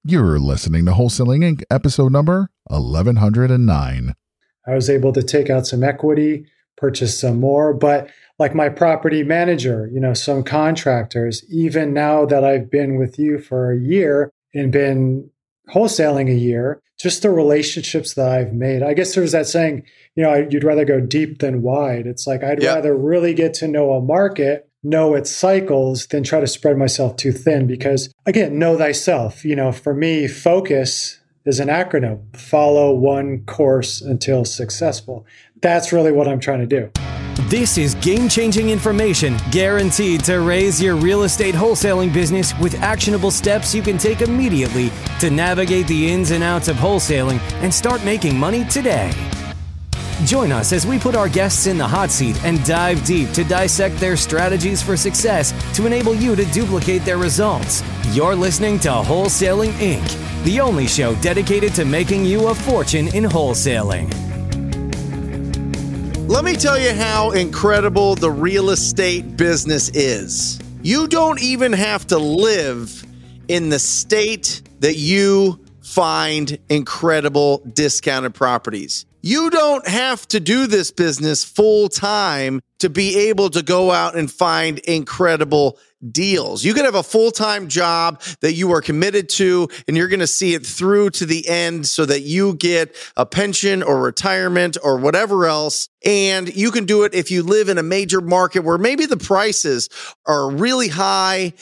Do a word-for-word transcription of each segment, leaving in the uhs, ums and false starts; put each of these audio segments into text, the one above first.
You're listening to Wholesaling Incorporated, episode number eleven oh nine. I was able to take out some equity, purchase some more, but like my property manager, you know, some contractors, even now that I've been with you for a year and been wholesaling a year, just the relationships that I've made. I guess there's that saying, you know, you'd rather go deep than wide. It's like, I'd yep. rather really get to know a market, know its cycles, than try to spread myself too thin. Because again, know thyself. You know, for me, focus is an acronym. Follow one course until successful. That's really what I'm trying to do. This is game-changing information guaranteed to raise your real estate wholesaling business with actionable steps you can take immediately to navigate the ins and outs of wholesaling and start making money today. Join us as we put our guests in the hot seat and dive deep to dissect their strategies for success to enable you to duplicate their results. You're listening to Wholesaling Incorporated, the only show dedicated to making you a fortune in wholesaling. Let me tell you how incredible the real estate business is. You don't even have to live in the state that you find incredible discounted properties. You don't have to do this business full time to be able to go out and find incredible deals. You could have a full-time job that you are committed to, and you're going to see it through to the end so that you get a pension or retirement or whatever else. And you can do it if you live in a major market where maybe the prices are really high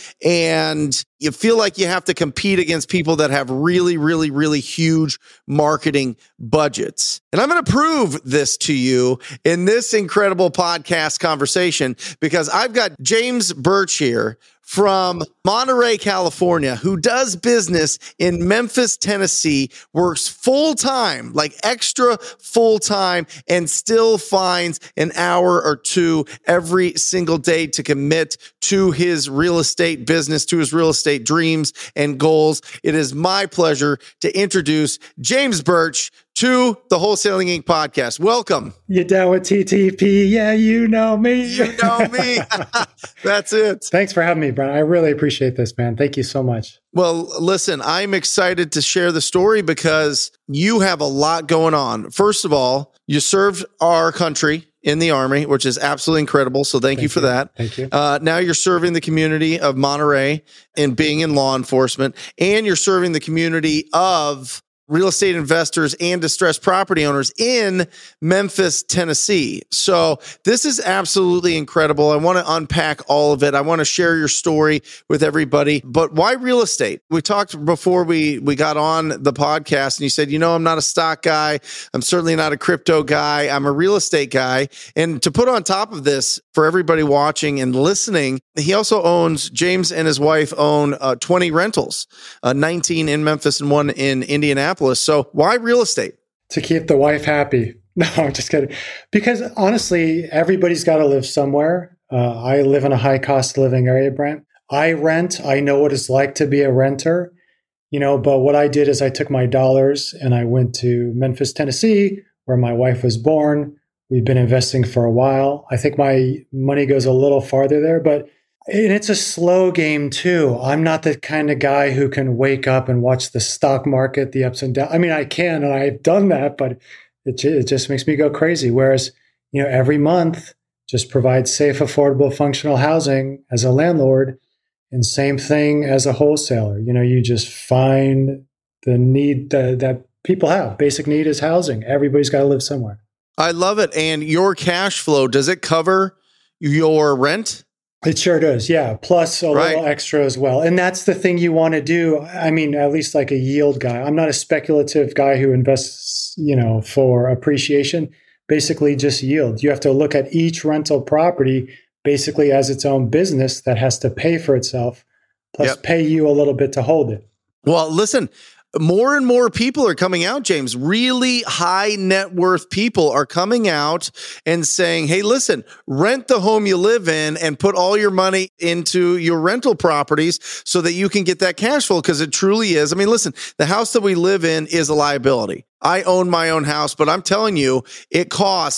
and you feel like you have to compete against people that have really, really, really huge marketing budgets. And I'm going to prove this to you in this incredible podcast conversation because I've got James Burch here from Monterey, California, who does business in Memphis, Tennessee, works full-time, like extra full-time, and still finds an hour or two every single day to commit to his real estate business, to his real estate dreams and goals. It is my pleasure to introduce James Burch to the Wholesaling Incorporated podcast. Welcome. You down with T T P? Yeah, you know me. You know me. That's it. Thanks for having me, Brian. I really appreciate this, man. Thank you so much. Well, listen, I'm excited to share the story because you have a lot going on. First of all, you served our country in the Army, which is absolutely incredible. So thank, thank you for you. that. Thank you. Uh, now you're serving the community of Monterey and being in law enforcement, and you're serving the community of real estate investors and distressed property owners in Memphis, Tennessee. So this is absolutely incredible. I want to unpack all of it. I want to share your story with everybody. But why real estate? We talked before we, we got on the podcast and you said, you know, I'm not a stock guy. I'm certainly not a crypto guy. I'm a real estate guy. And to put on top of this, for everybody watching and listening, he also owns, James and his wife own uh, twenty rentals, uh, nineteen in Memphis and one in Indianapolis. So why real estate? To keep the wife happy. No, I'm just kidding. Because honestly, everybody's got to live somewhere. Uh, I live in a high cost of living area, Brent. I rent. I know what it's like to be a renter, you know, but what I did is I took my dollars and I went to Memphis, Tennessee, where my wife was born. We've been investing for a while. I think my money goes a little farther there, but and it's a slow game too. I'm not the kind of guy who can wake up and watch the stock market, the ups and downs. I mean, I can, and I've done that, but it, it just makes me go crazy. Whereas, you know, every month just provide safe, affordable, functional housing as a landlord, and same thing as a wholesaler. You know, you just find the need that, that people have. Basic need is housing. Everybody's got to live somewhere. I love it. And your cash flow, does it cover your rent? It sure does. Yeah. Plus a right. little extra as well. And that's the thing you want to do. I mean, at least like a yield guy. I'm not a speculative guy who invests, you know, for appreciation. Basically just yield. You have to look at each rental property basically as its own business that has to pay for itself, plus yep. pay you a little bit to hold it. Well, listen, more and more people are coming out, James. Really high net worth people are coming out and saying, hey, listen, rent the home you live in and put all your money into your rental properties so that you can get that cash flow, because it truly is. I mean, listen, the house that we live in is a liability. I own my own house, but I'm telling you, it costs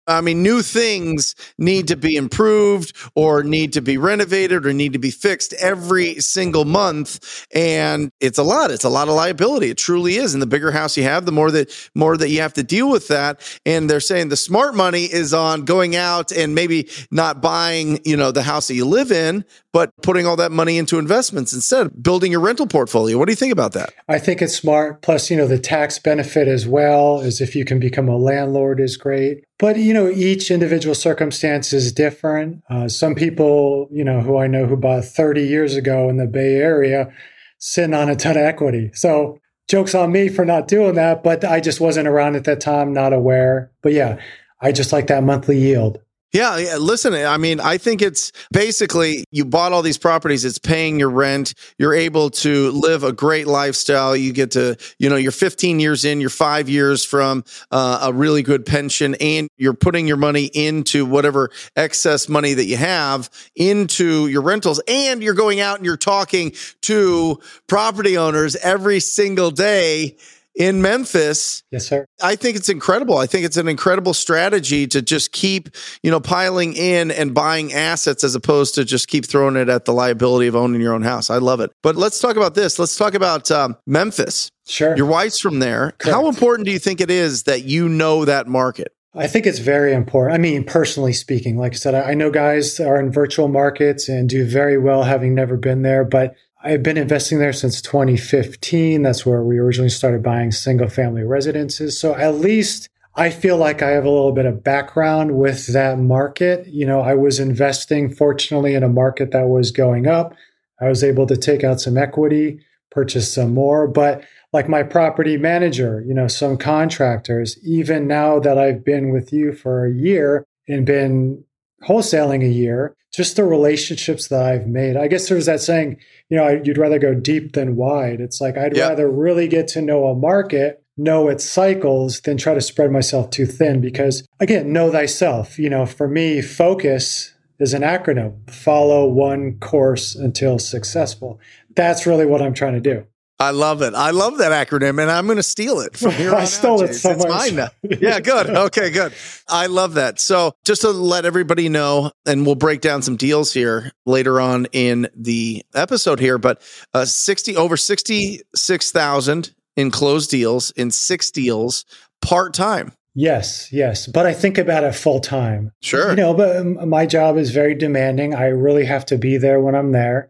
I mean, new things need to be improved or need to be renovated or need to be fixed every single month. And it's a lot. It's a lot of liability. It truly is. And the bigger house you have, the more that more that you have to deal with that. And they're saying the smart money is on going out and maybe not buying, you know, the house that you live in, but putting all that money into investments instead, building your rental portfolio. What do you think about that? I think it's smart. Plus, you know, the tax benefit as well is if you can become a landlord is great. But, you know, each individual circumstance is different. Uh, some people, you know, who I know who bought thirty years ago in the Bay Area sitting on a ton of equity. So joke's on me for not doing that, but I just wasn't around at that time, not aware. But yeah, I just like that monthly yield. Yeah, yeah. Listen, I mean, I think it's basically you bought all these properties. It's paying your rent. You're able to live a great lifestyle. You get to, you know, you're fifteen years in, you're five years from uh, a really good pension, and you're putting your money into whatever excess money that you have into your rentals. And you're going out and you're talking to property owners every single day in Memphis. Yes, sir. I think it's incredible. I think it's an incredible strategy to just keep, you know, piling in and buying assets as opposed to just keep throwing it at the liability of owning your own house. I love it. But let's talk about this. Let's talk about um, Memphis. Sure. Your wife's from there. Correct. How important do you think it is that you know that market? I think it's very important. I mean, personally speaking, like I said, I know guys are in virtual markets and do very well having never been there, but I've been investing there since twenty fifteen. That's where we originally started buying single family residences. So at least I feel like I have a little bit of background with that market. You know, I was investing, fortunately, in a market that was going up. I was able to take out some equity, purchase some more. But like my property manager, you know, some contractors, even now that I've been with you for a year and been wholesaling a year, just the relationships that I've made. I guess there's that saying, you know, you'd rather go deep than wide. It's like, I'd yeah. rather really get to know a market, know its cycles, than try to spread myself too thin. Because again, know thyself. You know, for me, focus is an acronym. Follow one course until successful. That's really what I'm trying to do. I love it. I love that acronym, and I'm going to steal it from here on I stole out, it somewhere. It's mine now. Yeah, good. Okay, good. I love that. So just to let everybody know, and we'll break down some deals here later on in the episode here, but uh, sixty over sixty-six thousand in closed deals in six deals part-time. Yes, yes. But I think about it full time. Sure. You know, but my job is very demanding. I really have to be there when I'm there.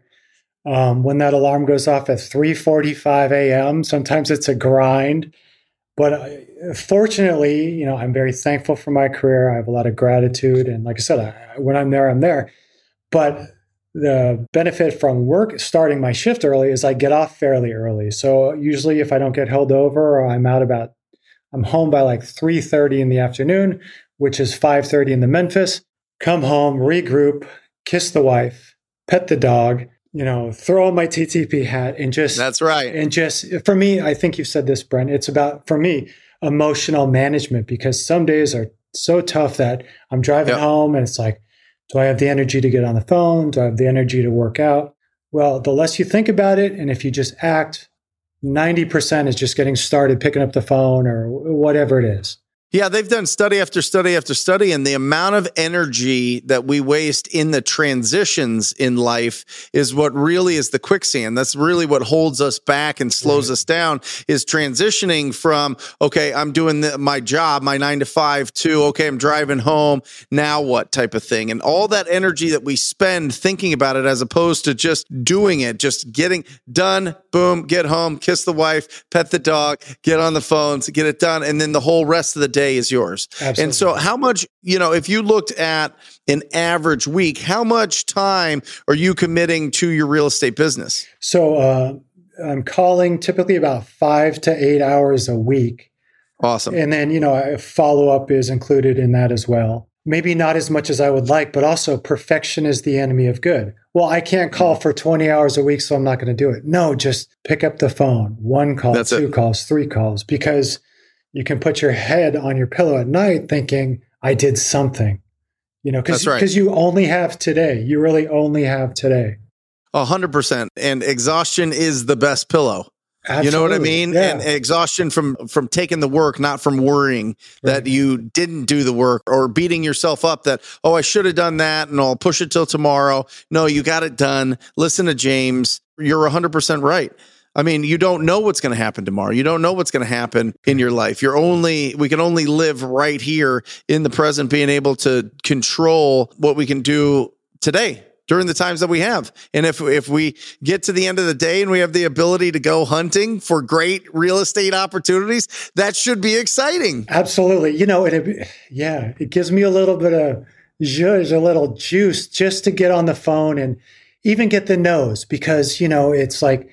Um, when that alarm goes off at three forty-five a.m., sometimes it's a grind. But uh, fortunately, you know, I'm very thankful for my career. I have a lot of gratitude. And like I said, I, when I'm there, I'm there. But the benefit from work, starting my shift early, is I get off fairly early. So usually if I don't get held over, or I'm out about, I'm home by like three thirty in the afternoon, which is five thirty in the Memphis, come home, regroup, kiss the wife, pet the dog, you know, throw on my T T P hat and just, that's right. And just, for me, I think you've said this, Brent, it's about, for me, emotional management, because some days are so tough that I'm driving yep. home and it's like, do I have the energy to get on the phone? Do I have the energy to work out? Well, the less you think about it, and if you just act, ninety percent is just getting started, picking up the phone or whatever it is. Yeah, they've done study after study after study, and the amount of energy that we waste in the transitions in life is what really is the quicksand. That's really what holds us back and slows right. us down, is transitioning from, okay, I'm doing the, my job, my nine to five, to, okay, I'm driving home, now what type of thing. And all that energy that we spend thinking about it as opposed to just doing it, just getting done, boom, get home, kiss the wife, pet the dog, get on the phone to get it done, and then the whole rest of the day is yours. Absolutely. And so how much, you know, if you looked at an average week, how much time are you committing to your real estate business? So uh, I'm calling typically about five to eight hours a week. Awesome. And then, you know, follow-up is included in that as well. Maybe not as much as I would like, but also perfection is the enemy of good. Well, I can't call for twenty hours a week, so I'm not going to do it. No, just pick up the phone. One call, That's two it. calls, three calls, because you can put your head on your pillow at night thinking, I did something, you know, because right. you only have today. You really only have today. A hundred percent. And exhaustion is the best pillow. Absolutely. You know what I mean? Yeah. And exhaustion from from taking the work, not from worrying right. that you didn't do the work, or beating yourself up that, oh, I should have done that and I'll push it till tomorrow. No, you got it done. Listen to James. You're one hundred percent right. I mean, you don't know what's going to happen tomorrow. You don't know what's going to happen in your life. You're only, we can only live right here in the present, being able to control what we can do today during the times that we have. And if if we get to the end of the day and we have the ability to go hunting for great real estate opportunities, that should be exciting. Absolutely. You know, it, yeah, it gives me a little bit of zhuzh, a little juice just to get on the phone and even get the no's, because, you know, it's like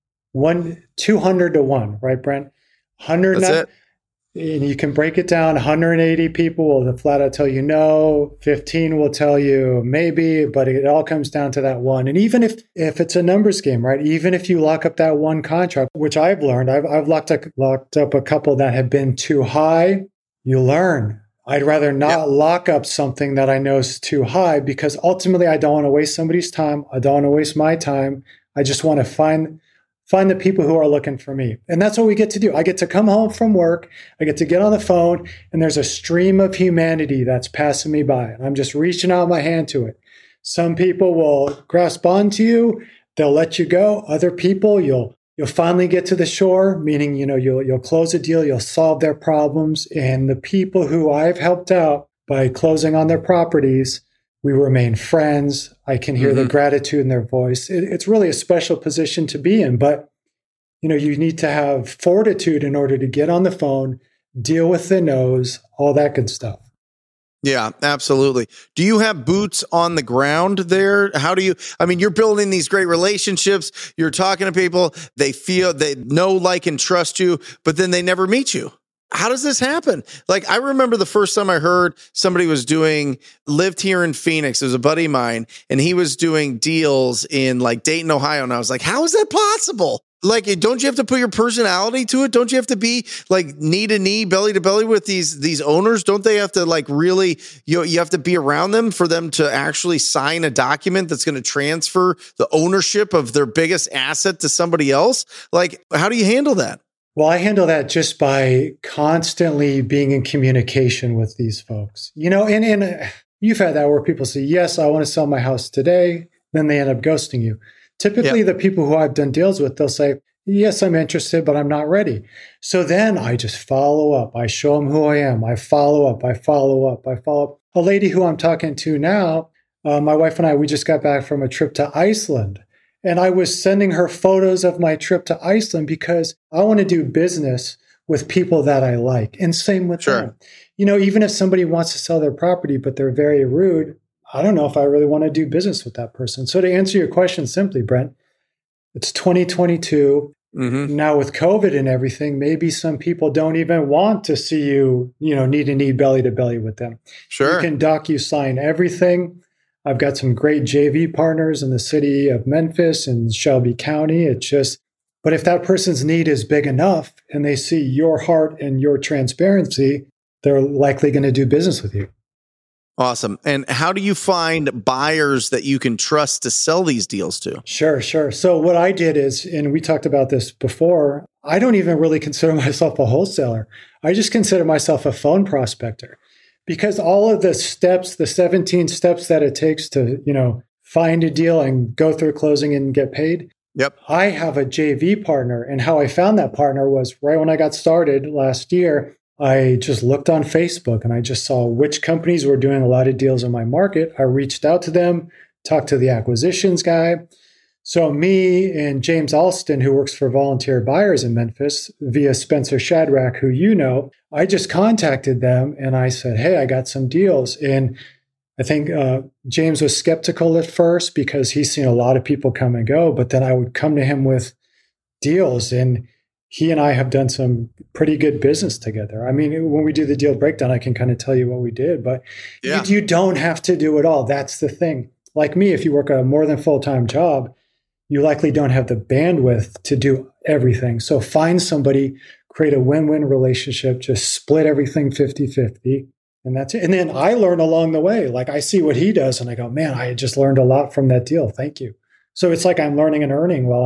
one, two hundred to one, right, Brent? one hundred. That's it. And you can break it down. one hundred eighty people will flat out tell you no. fifteen will tell you maybe, but it all comes down to that one. And even if if it's a numbers game, right? Even if you lock up that one contract, which I've learned, I've I've locked up, locked up a couple that have been too high. You learn. I'd rather not yep. lock up something that I know is too high, because ultimately I don't want to waste somebody's time. I don't want to waste my time. I just want to find. Find the people who are looking for me. And that's what we get to do. I get to come home from work. I get to get on the phone, and there's a stream of humanity that's passing me by. And I'm just reaching out my hand to it. Some people will grasp onto you. They'll let you go. Other people, you'll you'll finally get to the shore, meaning, you know, you'll you'll close a deal. You'll solve their problems. And the people who I've helped out by closing on their properties, we remain friends. I can hear mm-hmm. the gratitude in their voice. It, it's really a special position to be in, but you know, you need to have fortitude in order to get on the phone, deal with the no's, all that good stuff. Yeah, absolutely. Do you have boots on the ground there? How do you, I mean, you're building these great relationships. You're talking to people. They feel, they know, like, and trust you, but then they never meet you. How does this happen? Like, I remember the first time I heard somebody was doing, lived here in Phoenix. It was a buddy of mine, and he was doing deals in like Dayton, Ohio. And I was like, how is that possible? Like, don't you have to put your personality to it? Don't you have to be like knee to knee, belly to belly with these, these owners? Don't they have to like really, you know, you have to be around them for them to actually sign a document that's going to transfer the ownership of their biggest asset to somebody else? Like, how do you handle that? Well, I handle that just by constantly being in communication with these folks. You know, and, and you've had that where people say, yes, I want to sell my house today. Then they end up ghosting you. Typically, yep. the people who I've done deals with, they'll say, yes, I'm interested, but I'm not ready. So then I just follow up. I show them who I am. I follow up. I follow up. I follow up. A lady who I'm talking to now, uh, my wife and I, we just got back from a trip to Iceland. And I was sending her photos of my trip to Iceland because I want to do business with people that I like. And same with sure. them. You know, even if somebody wants to sell their property, but they're very rude, I don't know if I really want to do business with that person. So to answer your question simply, Brent, it's twenty twenty-two. Mm-hmm. Now with COVID and everything, maybe some people don't even want to see you, you know, knee to knee, belly to belly with them. Sure. You can DocuSign everything. I've got some great J V partners in the city of Memphis and Shelby County. It's just, but if that person's need is big enough and they see your heart and your transparency, they're likely going to do business with you. Awesome. And how do you find buyers that you can trust to sell these deals to? Sure, sure. So what I did is, and we talked about this before, I don't even really consider myself a wholesaler. I just consider myself a phone prospector. Because all of the steps, the seventeen steps that it takes to, you know, find a deal and go through closing and get paid. Yep. I have a J V partner. And how I found that partner was right when I got started last year. I just looked on Facebook and I just saw which companies were doing a lot of deals in my market. I reached out to them, talked to the acquisitions guy. So me and James Alston, who works for Volunteer Buyers in Memphis, via Spencer Shadrack, who you know, I just contacted them and I said, hey, I got some deals. And I think uh, James was skeptical at first because he's seen a lot of people come and go, but then I would come to him with deals, and he and I have done some pretty good business together. I mean, when we do the deal breakdown, I can kind of tell you what we did, but yeah. you, you don't have to do it all. That's the thing. Like me, if you work a more than full-time job, you likely don't have the bandwidth to do everything. So find somebody, create a win-win relationship, just split everything fifty-fifty, and that's it. And then I learn along the way. Like I see what he does and I go, man, I just learned a lot from that deal. Thank you. So it's like I'm learning and earning while I'm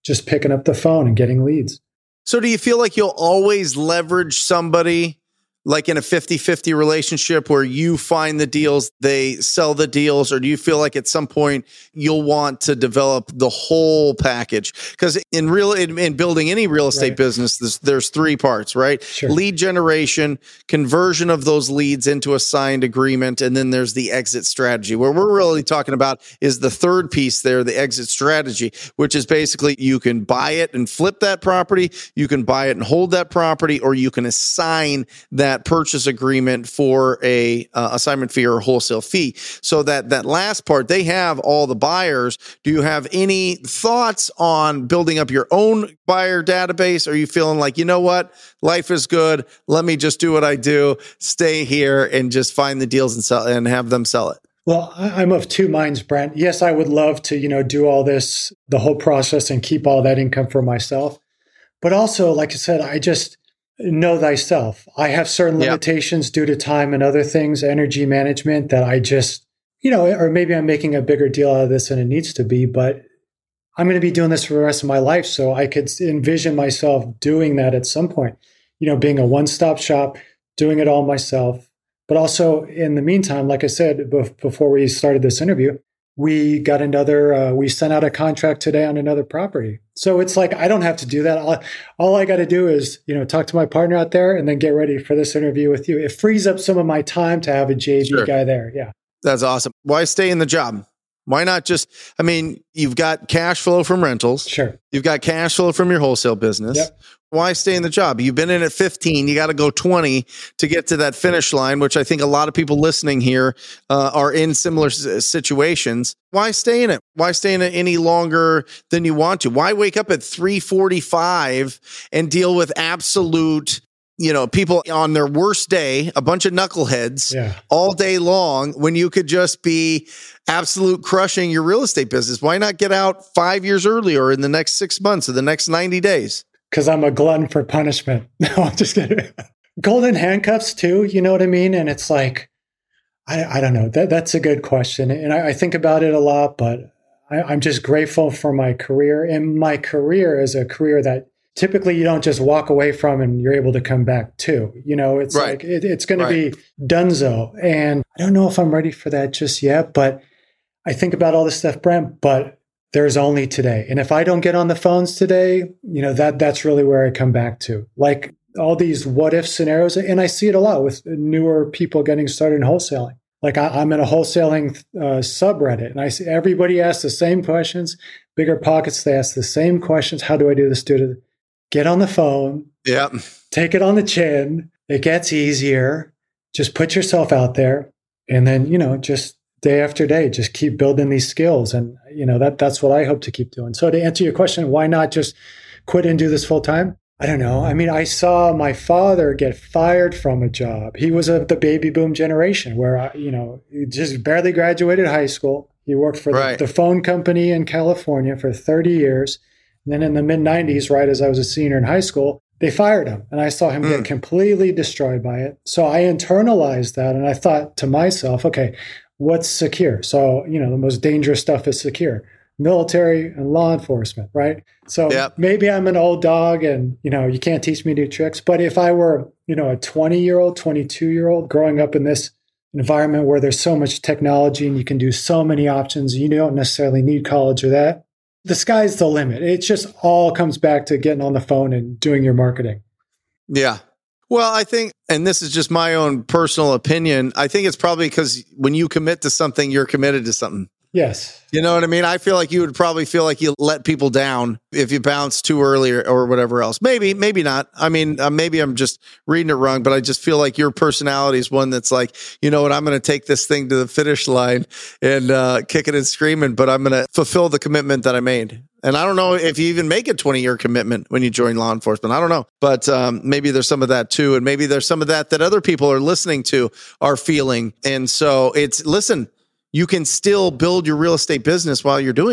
just picking up the phone and getting leads. So do you feel like you'll always leverage somebody like in a fifty-fifty relationship where you find the deals, they sell the deals, or do you feel like at some point you'll want to develop the whole package? Because in real in, in building any real estate Right. business, there's, there's three parts, right? Sure. Lead generation, conversion of those leads into a signed agreement, and then there's the exit strategy. What we're really talking about is the third piece there, the exit strategy, which is basically you can buy it and flip that property, you can buy it and hold that property, or you can assign that purchase agreement for a uh, assignment fee or a wholesale fee. So that that last part, they have all the buyers. Do you have any thoughts on building up your own buyer database? Are you feeling like, you know what, life is good, let me just do what I do, stay here and just find the deals and sell and have them sell it? Well, I- I'm of two minds, Brent. Yes, I would love to, you know, do all this, the whole process, and keep all that income for myself. But also, like I said, I just know thyself. I have certain Yep. limitations due to time and other things, energy management, that I just, you know, or maybe I'm making a bigger deal out of this than it needs to be, but I'm going to be doing this for the rest of my life. So I could envision myself doing that at some point, you know, being a one-stop shop, doing it all myself. But also in the meantime, like I said, bef- before we started this interview, we got another, uh, we sent out a contract today on another property. So it's like, I don't have to do that. All, all I got to do is, you know, talk to my partner out there and then get ready for this interview with you. It frees up some of my time to have a J V Sure. guy there. Yeah. That's awesome. Why stay in the job? Why not just, I mean, you've got cash flow from rentals. Sure. You've got cash flow from your wholesale business. Yep. Why stay in the job? You've been in at fifteen. You got to go twenty to get to that finish line, which I think a lot of people listening here uh, are in similar s- situations. Why stay in it? Why stay in it any longer than you want to? Why wake up at three forty-five and deal with absolute, you know, people on their worst day, a bunch of knuckleheads Yeah. all day long, when you could just be absolute crushing your real estate business? Why not get out five years earlier, or in the next six months or the next ninety days? Because I'm a glutton for punishment. No, I'm just kidding. Golden handcuffs too, you know what I mean? And it's like, I, I don't know. That That's a good question. And I, I think about it a lot, but I, I'm just grateful for my career. And my career is a career that typically you don't just walk away from and you're able to come back to. You know, it's Right. like, it, it's going Right. to be donezo. And I don't know if I'm ready for that just yet, but I think about all this stuff, Brent, but there's only today. And if I don't get on the phones today, you know, that that's really where I come back to. Like all these what if scenarios. And I see it a lot with newer people getting started in wholesaling. Like I, I'm in a wholesaling uh, subreddit, and I see everybody asks the same questions. Bigger Pockets, they ask the same questions. How do I do this? Do it. Get on the phone. Yeah. Take it on the chin. It gets easier. Just put yourself out there. And then, you know, just day after day, just keep building these skills. And, you know, that that's what I hope to keep doing. So to answer your question, why not just quit and do this full time? I don't know. I mean, I saw my father get fired from a job. He was of the baby boom generation where, I, you know, he just barely graduated high school. He worked for Right. the, the phone company in California for thirty years. And then in the mid nineties, right as I was a senior in high school, they fired him. And I saw him Mm. get completely destroyed by it. So I internalized that. And I thought to myself, okay, what's secure? So, you know, the most dangerous stuff is secure. Military and law enforcement, right? So Yep. maybe I'm an old dog and, you know, you can't teach me new tricks. But if I were, you know, a twenty year old, twenty-two year old growing up in this environment where there's so much technology and you can do so many options, you don't necessarily need college or that. The sky's the limit. It just all comes back to getting on the phone and doing your marketing. Yeah. Well, I think, and this is just my own personal opinion, I think it's probably because when you commit to something, you're committed to something. Yes. You know what I mean? I feel like you would probably feel like you let people down if you bounce too early or, or whatever else. Maybe, maybe not. I mean, uh, maybe I'm just reading it wrong, but I just feel like your personality is one that's like, you know what, I'm going to take this thing to the finish line and uh, kick it and screaming, but I'm going to fulfill the commitment that I made. And I don't know if you even make a twenty year commitment when you join law enforcement. I don't know, but um, maybe there's some of that too. And maybe there's some of that that other people are listening to are feeling. And so it's, listen, you can still build your real estate business while you're doing it.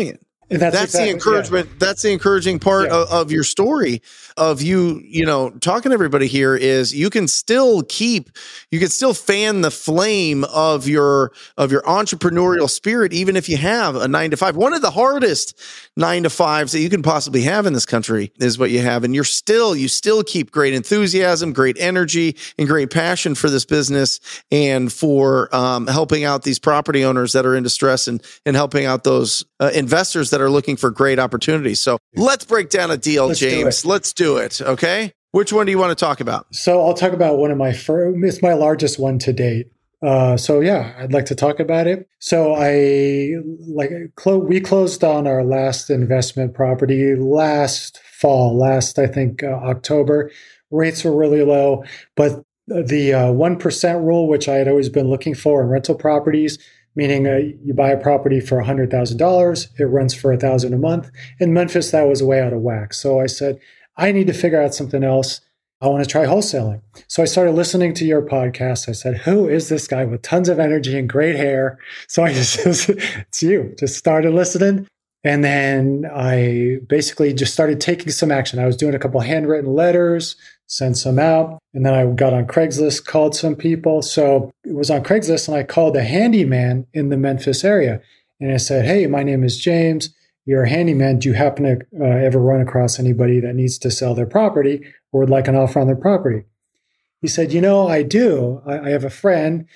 And that's that's exactly, the encouragement. Yeah. That's the encouraging part Yeah. of, of your story of you, you know, talking to everybody here is you can still keep, you can still fan the flame of your, of your entrepreneurial spirit, even if you have a nine to five. One of the hardest nine to fives that you can possibly have in this country is what you have. And you're still, you still keep great enthusiasm, great energy, and great passion for this business and for um, helping out these property owners that are in distress and, and helping out those uh, investors that are looking for great opportunities. So let's break down a deal, Let's do James. it. Let's do it. Okay. Which one do you want to talk about? So I'll talk about one of my first, it's my largest one to date. Uh, so yeah, I'd like to talk about it. So I like clo- we closed on our last investment property last fall, last, I think, uh, October. Rates were really low, but the uh, one percent rule, which I had always been looking for in rental properties, meaning uh, you buy a property for one hundred thousand dollars, it rents for one thousand dollars a month. In Memphis, that was way out of whack. So I said, I need to figure out something else. I want to try wholesaling. So I started listening to your podcast. I said, who is this guy with tons of energy and great hair? So I just, it's you, just started listening. And then I basically just started taking some action. I was doing a couple handwritten letters, sent some out. And then I got on Craigslist, called some people. So it was on Craigslist and I called a handyman in the Memphis area. And I said, hey, my name is James. You're a handyman. Do you happen to uh, ever run across anybody that needs to sell their property or would like an offer on their property? He said, you know, I do. I, I have a friend.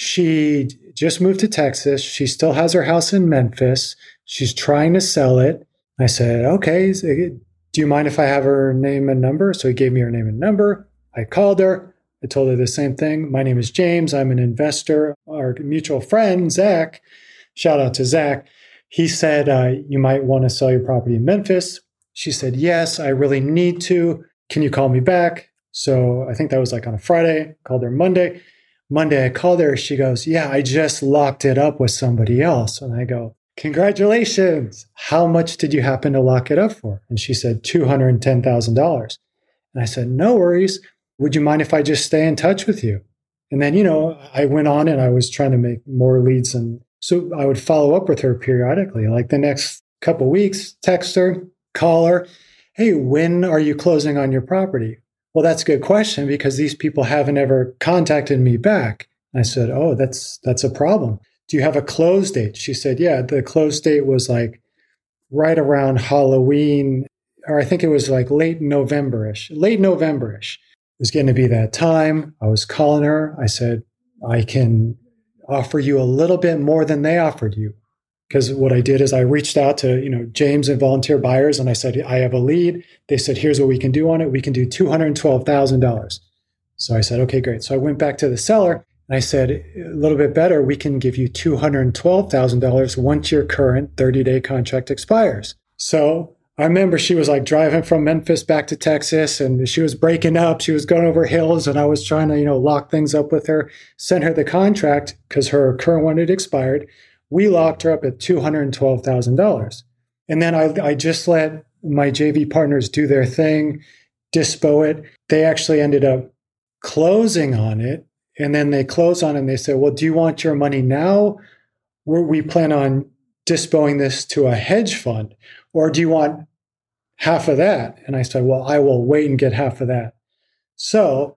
She just moved to Texas. She still has her house in Memphis. She's trying to sell it. I said, okay, do you mind if I have her name and number? So he gave me her name and number. I called her. I told her the same thing. My name is James. I'm an investor. Our mutual friend, Zach, shout out to Zach. He said, uh, you might want to sell your property in Memphis. She said, yes, I really need to. Can you call me back? So I think that was like on a Friday. Called her Monday. Monday, I called her. She goes, yeah, I just locked it up with somebody else. And I go, congratulations. How much did you happen to lock it up for? And she said, two hundred ten thousand dollars. And I said, no worries. Would you mind if I just stay in touch with you? And then, you know, I went on and I was trying to make more leads. And so I would follow up with her periodically, like the next couple of weeks, text her, call her. Hey, when are you closing on your property? Well, that's a good question because these people haven't ever contacted me back. I said, oh, that's that's a problem. Do you have a close date? She said, yeah, the close date was like right around Halloween, or I think it was like late November-ish, late November-ish. It was getting to be that time. I was calling her. I said, I can offer you a little bit more than they offered you. Because what I did is I reached out to, you know, James and Volunteer Buyers, and I said, I have a lead. They said, here's what we can do on it. We can do two hundred twelve thousand dollars. So I said, okay, great. So I went back to the seller and I said, a little bit better, we can give you two hundred twelve thousand dollars once your current thirty-day contract expires. So I remember she was like driving from Memphis back to Texas and she was breaking up. She was going over hills and I was trying to, you know, lock things up with her, sent her the contract because her current one had expired. We locked her up at two hundred twelve thousand dollars. And then I, I just let my J V partners do their thing, dispo it. They actually ended up closing on it. And then they closed on it and they said, well, do you want your money now? Or we plan on dispoing this to a hedge fund. Or do you want half of that? And I said, well, I will wait and get half of that. So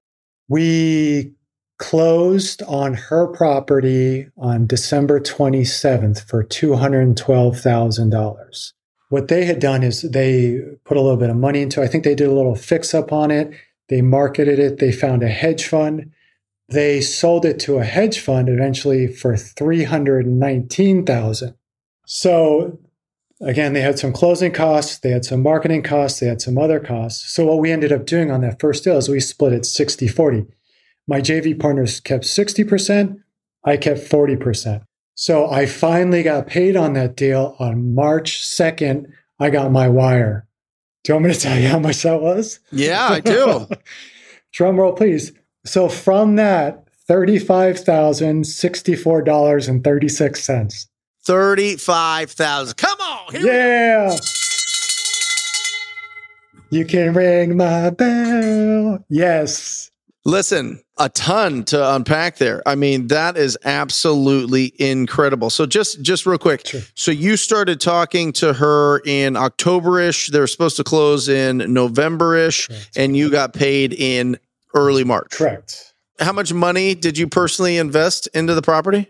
we closed on her property on December twenty-seventh for two hundred twelve thousand dollars. What they had done is they put a little bit of money into it. I think they did a little fix up on it. They marketed it. They found a hedge fund. They sold it to a hedge fund eventually for three hundred nineteen thousand dollars. So again, they had some closing costs. They had some marketing costs. They had some other costs. So what we ended up doing on that first deal is we split it sixty forty. My J V partners kept sixty percent. I kept forty percent. So I finally got paid on that deal on March second. I got my wire. Do you want me to tell you how much that was? Yeah, I do. Drum roll, please. So from that, thirty-five thousand sixty-four dollars and thirty-six cents. thirty-five thousand dollars. Come on. Here Yeah. We go. You can ring my bell. Yes. Listen, a ton to unpack there. I mean, that is absolutely incredible. So just just real quick. Sure. So you started talking to her in October-ish. They were supposed to close in November-ish, Correct. and you got paid in early March. Correct. How much money did you personally invest into the property?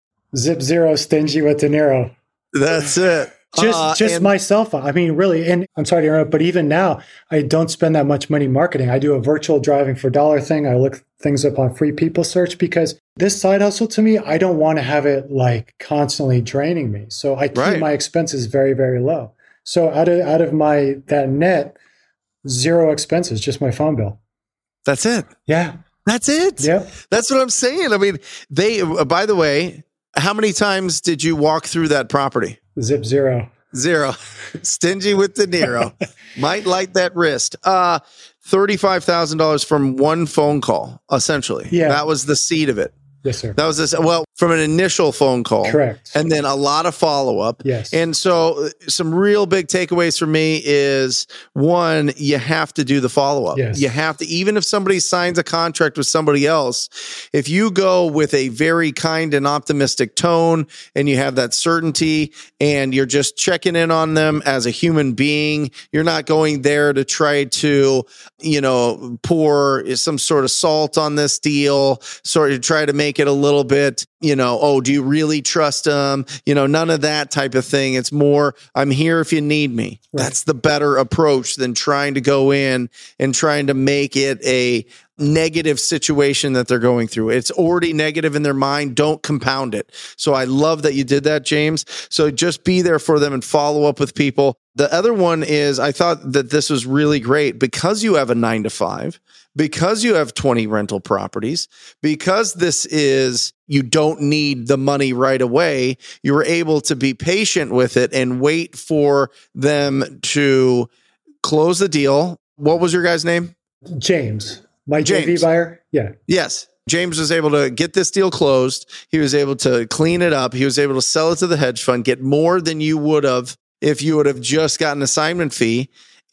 Zip zero, stingy with De Niro. That's it. Just Uh, just and- my cell phone. I mean, really, and I'm sorry to interrupt, but even now, I don't spend that much money marketing. I do a virtual driving for dollar thing. I look things up on Free People Search because this side hustle to me, I don't want to have it like constantly draining me. So I keep Right. my expenses very, very low. So out of out of my that net, zero expenses, just my phone bill. That's it. Yeah. That's it. Yep. That's what I'm saying. I mean, they, uh, by the way, how many times did you walk through that property? Zip zero. Zero. Stingy with De Niro. Might light that wrist. Uh, thirty-five thousand dollars from one phone call, essentially. Yeah. That was the seed of it. Yes, sir. That was this, well, from an initial phone call. Correct. And then a lot of follow up. Yes. And so uh, some real big takeaways for me is one, you have to do the follow up. Yes. You have to, even if somebody signs a contract with somebody else, if you go with a very kind and optimistic tone and you have that certainty and you're just checking in on them as a human being, you're not going there to try to, you know, pour some sort of salt on this deal, sort of try to make it a little bit, you know, oh, do you really trust them? You know, none of that type of thing. It's more, I'm here if you need me. Right. That's the better approach than trying to go in and trying to make it a negative situation that they're going through. It's already negative in their mind. Don't compound it. So I love that you did that, James. So just be there for them and follow up with people. The other one is I thought that this was really great because you have a nine to five, because you have twenty rental properties, because this is, you don't need the money right away. You were able to be patient with it and wait for them to close the deal. What was your guy's name? James, my J V James. buyer. Yeah. Yes. James was able to get this deal closed. He was able to clean it up. He was able to sell it to the hedge fund, get more than you would have if you would have just got an assignment fee.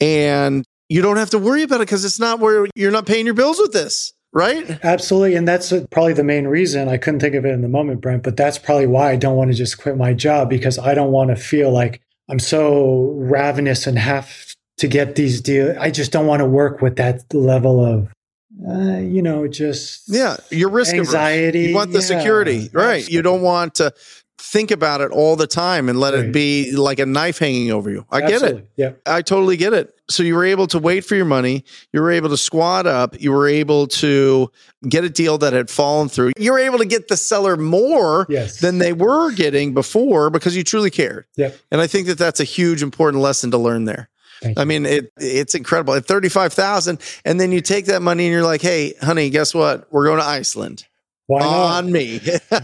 And you don't have to worry about it because it's not where you're not paying your bills with this, right? Absolutely. And that's probably the main reason. I couldn't think of it in the moment, Brent, but that's probably why I don't want to just quit my job because I don't want to feel like I'm so ravenous and have to get these deals. I just don't want to work with that level of, uh, you know, just Yeah. You're risk averse. anxiety. You want the Yeah, security, right? absolutely. You don't want to think about it all the time and let it Right. be like a knife hanging over you. I get it. Absolutely. Yeah. I totally get it. So you were able to wait for your money. You were able to squat up. You were able to get a deal that had fallen through. You were able to get the seller more Yes. than they were getting before because you truly cared. Yep. And I think that that's a huge, important lesson to learn there. Thank I mean, it it's incredible. At thirty-five thousand, and then you take that money and you're like, hey, honey, guess what? We're going to Iceland. Why not? On me.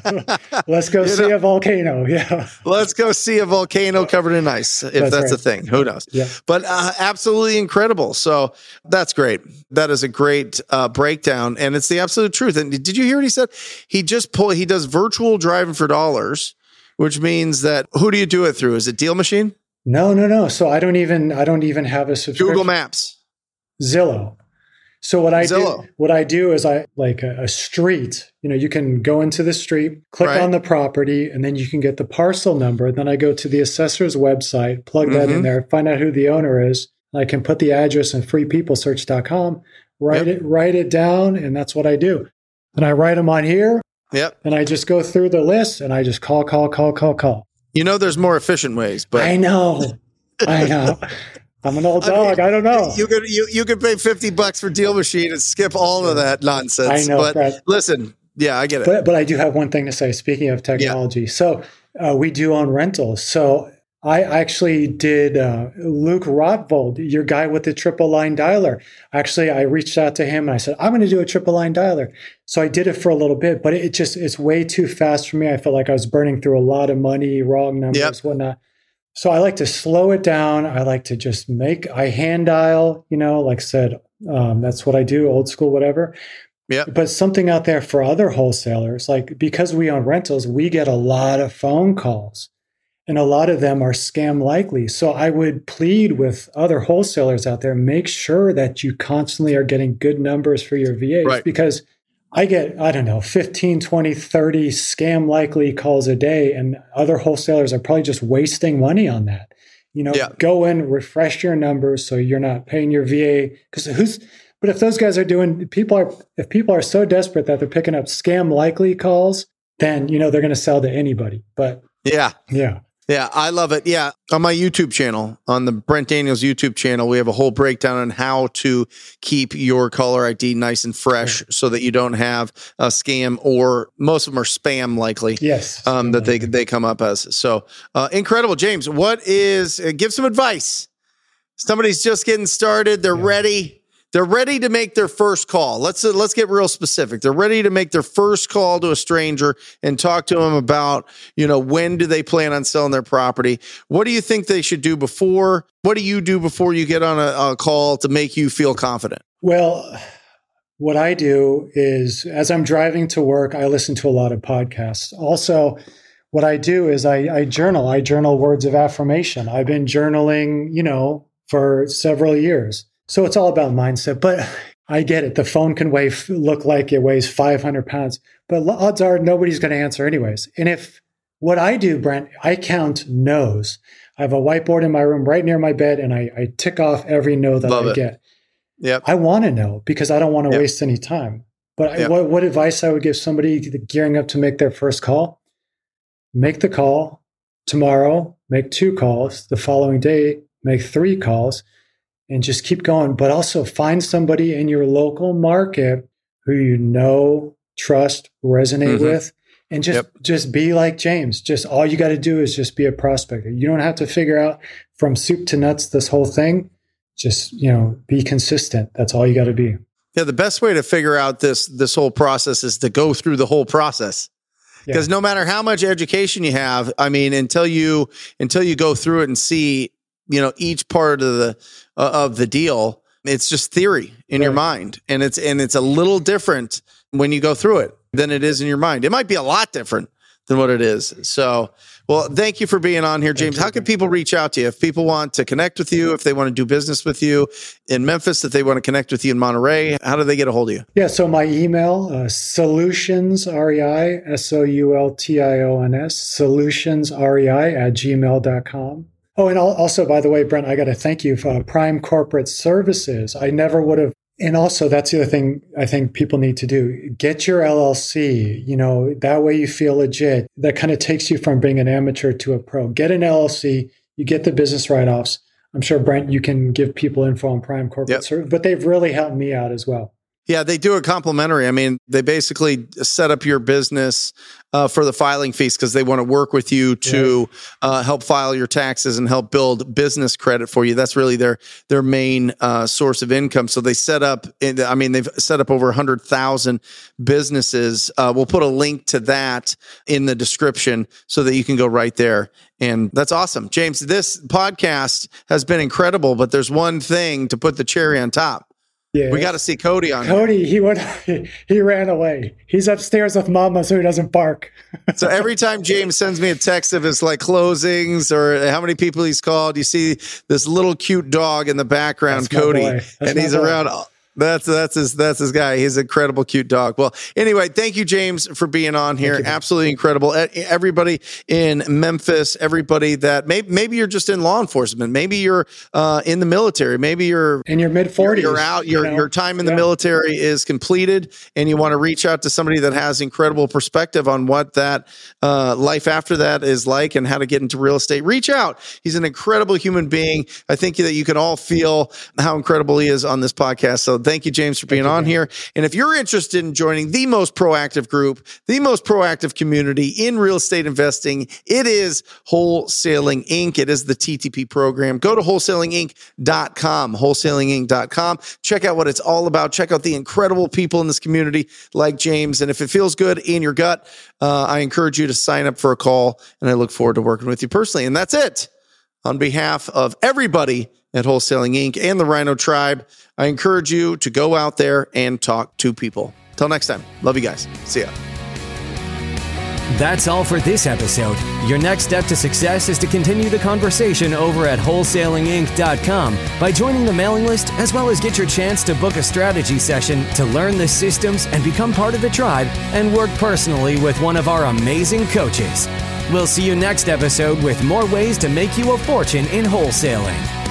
Let's go You see know? a volcano. Yeah. Let's go see a volcano covered in ice, if that's, That's a right. thing. Who knows? Yeah. But uh, absolutely incredible. So that's great. That is a great uh, breakdown, and it's the absolute truth. And did you hear what he said? He just pull. He does virtual driving for dollars, which means that who do you do it through? Is it Deal Machine? No, no, no. So I don't even, I don't even have a subscription. Google Maps. Zillow. So what I Zillow. do, what I do is I like a, a street. You know, you can go into the street, click Right. on the property, and then you can get the parcel number. Then I go to the assessor's website, plug that Mhm. in there, find out who the owner is. I can put the address in free people search dot com, write Yep. it, write it down, and that's what I do. And I write them on here, Yep. and I just go through the list, and I just call, call, call, call, call. You know, there's more efficient ways, but I know, I know. I'm an old I mean, dog. I, don't know. You could you you could pay fifty bucks for Deal Machine and skip all of that nonsense. I know, but Brett. listen, yeah, I get it. But but I do have one thing to say. Speaking of technology, so uh, we do own rentals. So I actually did uh, Luke Rothvold, your guy with the triple line dialer. Actually, I reached out to him and I said, I'm going to do a triple line dialer. So I did it for a little bit, but it just it's way too fast for me. I felt like I was burning through a lot of money, wrong numbers, Yep. whatnot. So I like to slow it down. I like to just make, I hand dial, you know, like I said, um, that's what I do, old school, whatever. Yeah. But something out there for other wholesalers, like because we own rentals, we get a lot of phone calls. And a lot of them are scam likely. So I would plead with other wholesalers out there, make sure that you constantly are getting good numbers for your V As, right. because I get, I don't know, fifteen, twenty, thirty scam likely calls a day, and other wholesalers are probably just wasting money on that. You know, yeah. go in, refresh your numbers so you're not paying your V A. Because who's, but if those guys are doing, people are, if people are so desperate that they're picking up scam likely calls, then, you know, they're going to sell to anybody. But yeah. Yeah. Yeah, I love it. Yeah, on my YouTube channel, on the Brent Daniels YouTube channel, we have a whole breakdown on how to keep your caller I D nice and fresh yeah. so that you don't have a scam, or most of them are spam likely. Yes, um, that they they come up as. So uh, incredible, James. What is? Uh, give some advice. Somebody's just getting started. They're yeah. ready. They're ready to make their first call. Let's uh, let's get real specific. They're ready to make their first call to a stranger and talk to them about, you know, when do they plan on selling their property? What do you think they should do before? What do you do before you get on a, a call to make you feel confident? Well, what I do is, as I'm driving to work, I listen to a lot of podcasts. Also, what I do is I, I journal. I journal words of affirmation. I've been journaling, you know, for several years. So it's all about mindset, but I get it. The phone can weigh, look like it weighs five hundred pounds, but odds are nobody's going to answer anyways. And if what I do, Brent, I count no's. I have a whiteboard in my room right near my bed, and I, I tick off every no that Love I it. get. Yep. I want to know because I don't want to yep. waste any time. But yep. I, what, what advice I would give somebody gearing up to make their first call? Make the call tomorrow, make two calls. The following day, make three calls. And just keep going, but also find somebody in your local market who you know, trust, resonate mm-hmm. with, and just, yep. just be like James. Just all you got to do is just be a prospector. You don't have to figure out from soup to nuts this whole thing. Just, you know, be consistent. That's all you got to be. Yeah, the best way to figure out this this whole process is to go through the whole process. Because yeah. no matter how much education you have, I mean, until you until you go through it and see, you know, each part of the uh, of the deal, it's just theory in right. your mind, and it's and it's a little different when you go through it than it is in your mind. It might be a lot different than what it is. So, well, thank you for being on here, James. How can people reach out to you if people want to connect with you, if they want to do business with you in Memphis, if they want to connect with you in Monterey? How do they get a hold of you? Yeah, so my email, uh, solutions, R E I, S O U L T I O N S, solutions, R E I at gmail dot com. Oh, and also, by the way, Brent, I got to thank you for uh, Prime Corporate Services. I never would have. And also, that's the other thing I think people need to do. Get your L L C. You know, that way you feel legit. That kind of takes you from being an amateur to a pro. Get an L L C. You get the business write-offs. I'm sure, Brent, you can give people info on Prime Corporate yep. Services, but they've really helped me out as well. Yeah, they do it complimentary. I mean, they basically set up your business uh, for the filing fees because they want to work with you to yeah. uh, help file your taxes and help build business credit for you. That's really their their main uh, source of income. So they set up, I mean, they've set up over one hundred thousand businesses. Uh, we'll put a link to that in the description so that you can go right there. And that's awesome. James, this podcast has been incredible, but there's one thing to put the cherry on top. Yeah, we got to see Cody on Cody, here. he went, he, he ran away. He's upstairs with Mama so he doesn't bark. So every time James sends me a text of his like closings or how many people he's called, you see this little cute dog in the background, That's Cody, and he's boy. around. That's that's his that's his guy. He's an incredible, cute dog. Well, anyway, thank you, James, for being on here. Absolutely incredible. Everybody in Memphis, everybody that maybe maybe you're just in law enforcement, maybe you're uh, in the military, maybe you're in your mid forties. You're, you're out. Your you know? your time in the yeah. military is completed, and you want to reach out to somebody that has incredible perspective on what that uh, life after that is like and how to get into real estate. Reach out. He's an incredible human being. I think that you can all feel how incredible he is on this podcast. So. Thank you, James, for being on here. And if you're interested in joining the most proactive group, the most proactive community in real estate investing, it is Wholesaling Incorporated. It is the T T P program. Go to wholesaling inc dot com, wholesaling inc dot com. Check out what it's all about. Check out the incredible people in this community like James. And if it feels good in your gut, uh, I encourage you to sign up for a call. And I look forward to working with you personally. And that's it. On behalf of everybody at Wholesaling Incorporated and the Rhino Tribe, I encourage you to go out there and talk to people. Till next time. Love you guys. See ya. That's all for this episode. Your next step to success is to continue the conversation over at wholesaling inc dot com by joining the mailing list, as well as get your chance to book a strategy session to learn the systems and become part of the tribe and work personally with one of our amazing coaches. We'll see you next episode with more ways to make you a fortune in wholesaling.